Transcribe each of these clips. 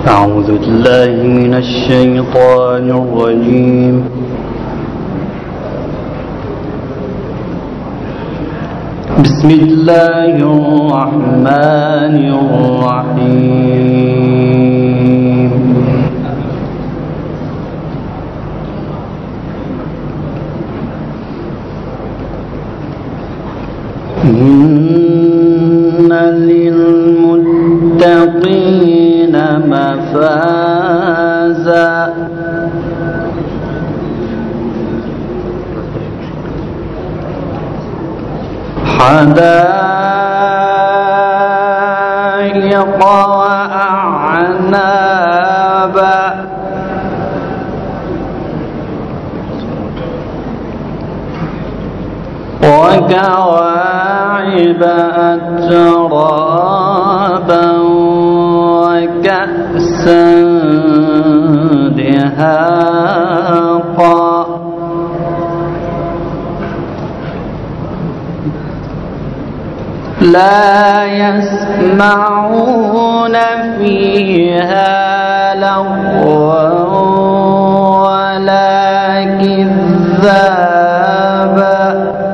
أعوذ بالله من الشيطان الرجيم. بسم الله الرحمن الرحيم. إن للمتقين مفازا حدائق وأعنابا وكواعب أترابا وكأسا دهاقا لا يسمعون فيها لغوا ولا كذابا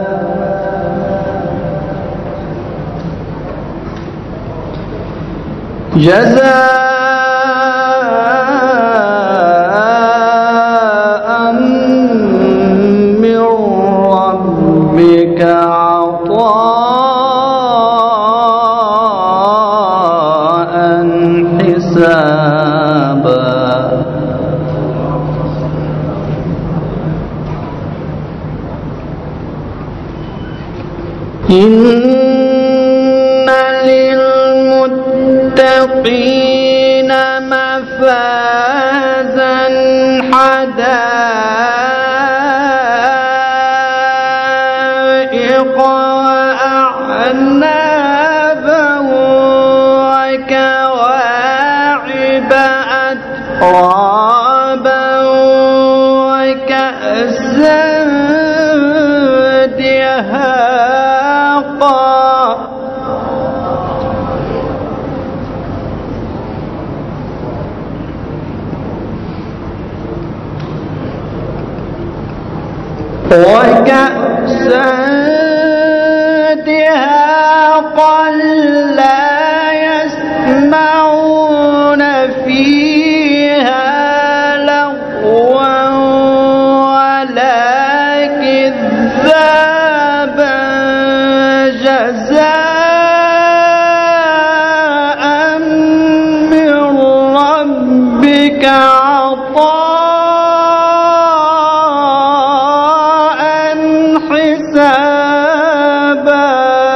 جزاء من ربك عطاء حسابا إن للمتقين مفازا حدائق وأعنابا وكواعب أترابا وكأسا دهاقا وكأسا دهاقا لا يسمعون فيها لغوا ولا كذابا جزاء من ربك عطاء حسابا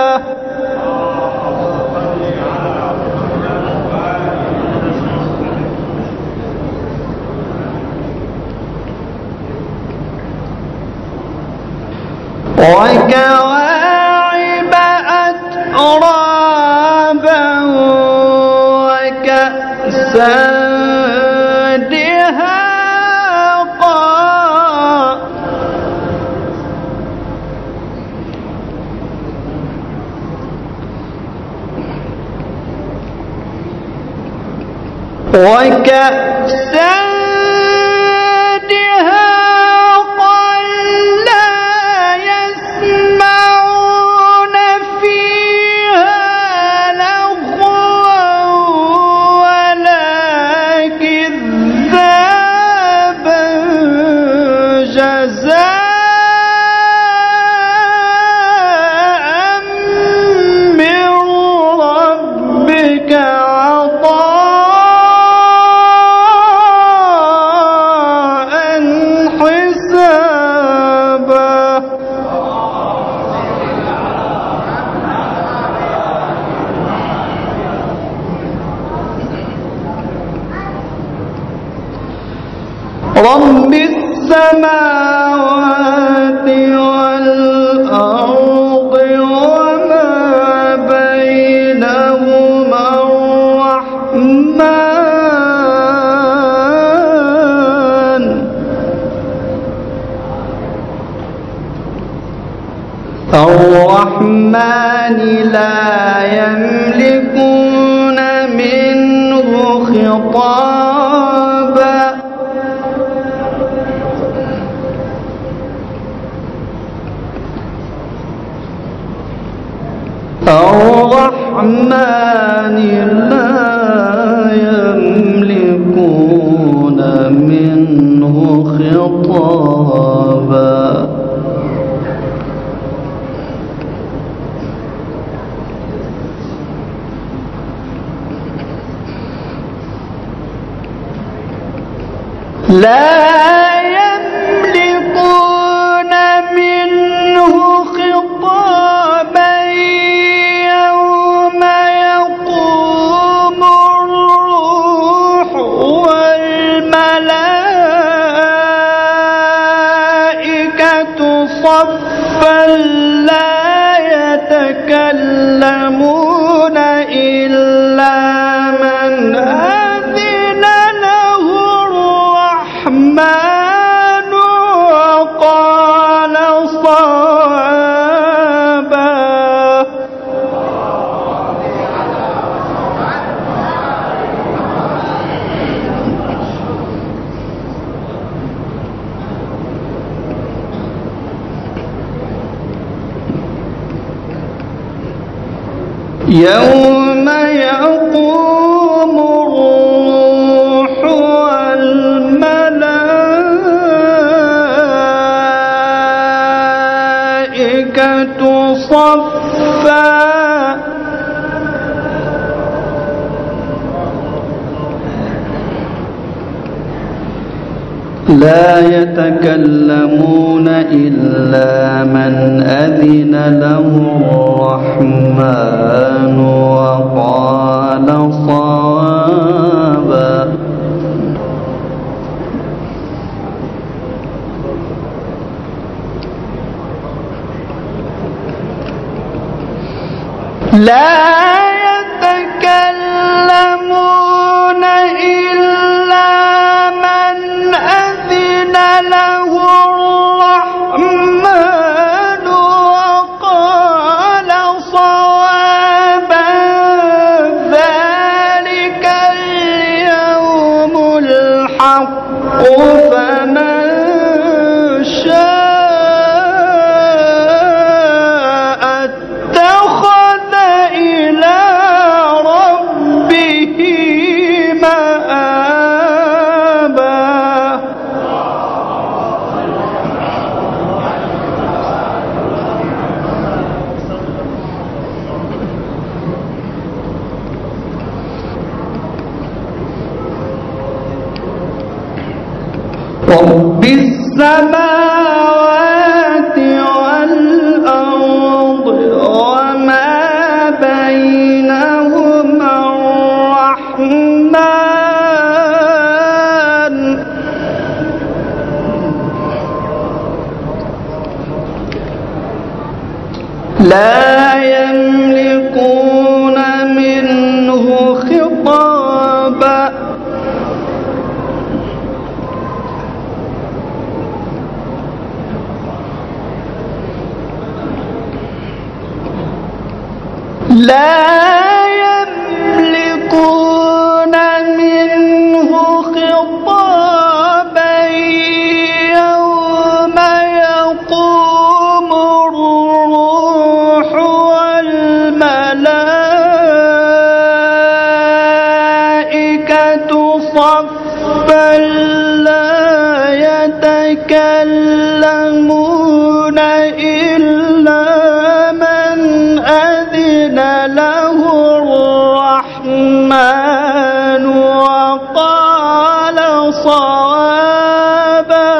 وكواعب أترابا وكأسا دهاقا وكأسا دهاقا لا يسمعون فيها لغوا ولا كذابا جزاء من ربك عطاء حسابا رب السماوات والأرض وما بينهما الرحمن لا يملكون منه خطابا خطابا الرحمن لا يملكون منه خطابا لا يملكون منه خطابا يوم يقوم الروح والملائكة صفا لا يتكلمون إلا من أذن له الرحمن وقال صوابا يوم يقوم الروح والملائكة صفا لا يتكلمون إلا من أذن له الرحمن وقال صوابا لا يتكلمون إلا من أذن له الرحمن وقال صوابا ذلك اليوم الحق فمن شاء اتخذ إلى ربه مآبا رب السماوات والأرض وما بينهما الرحمن لا يملكون منه خطابا لا يملكون منه خطابا يوم يقوم الروح والملائكة صفا لا يتكلمون إلا من أذن له الرحمن وقال صوابا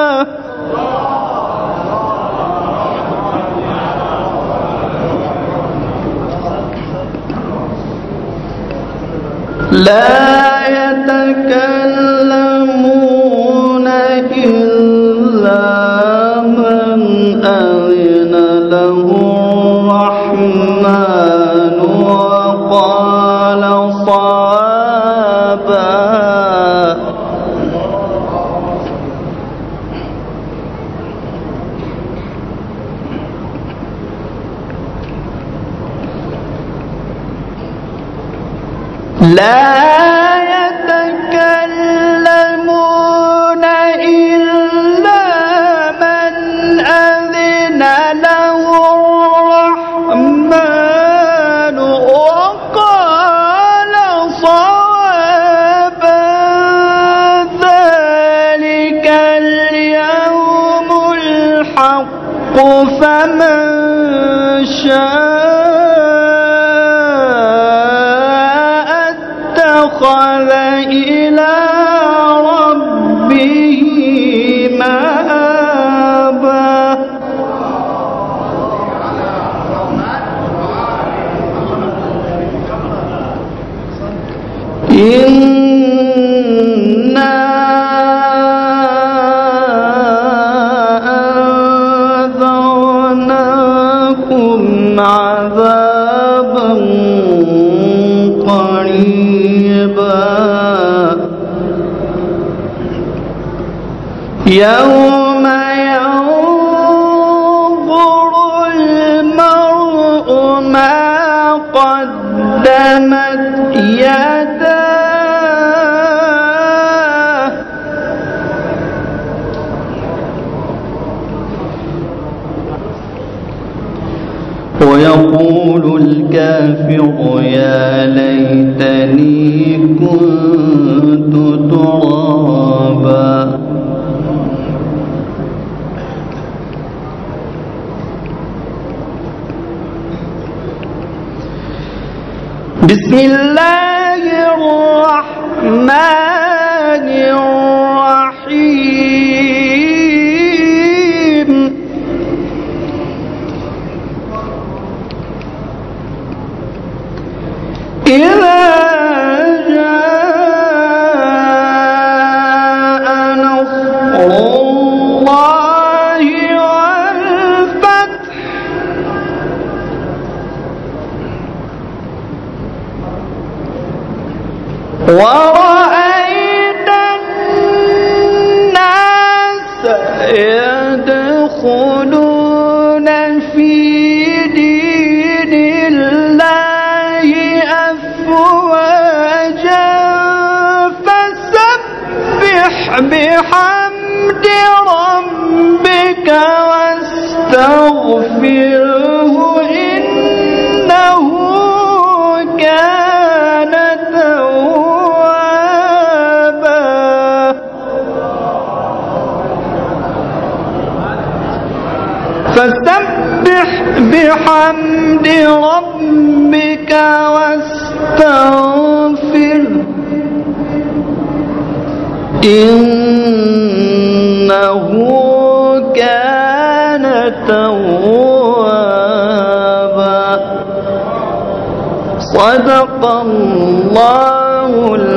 لا يتكلمون إلا من أذن له الرحمن وقال صوابا لا فمن شاء اتخذ إلى ربه مآبا إنا أنذرناكم عذابا قريبا يوم ينظر المرء ما قدمت يداه ويقول الكافر يا ليتني كنت ترابا بسم الله الرحمن الرحيم إذا جاء نصر الله والفتح ورأيت الناس يدخلون في دين الله أفواجا فسبح بحمد ربك واستغفره إنه كان توابا فسبح بحمد ربك واستغفره إنه كان توابا صدق الله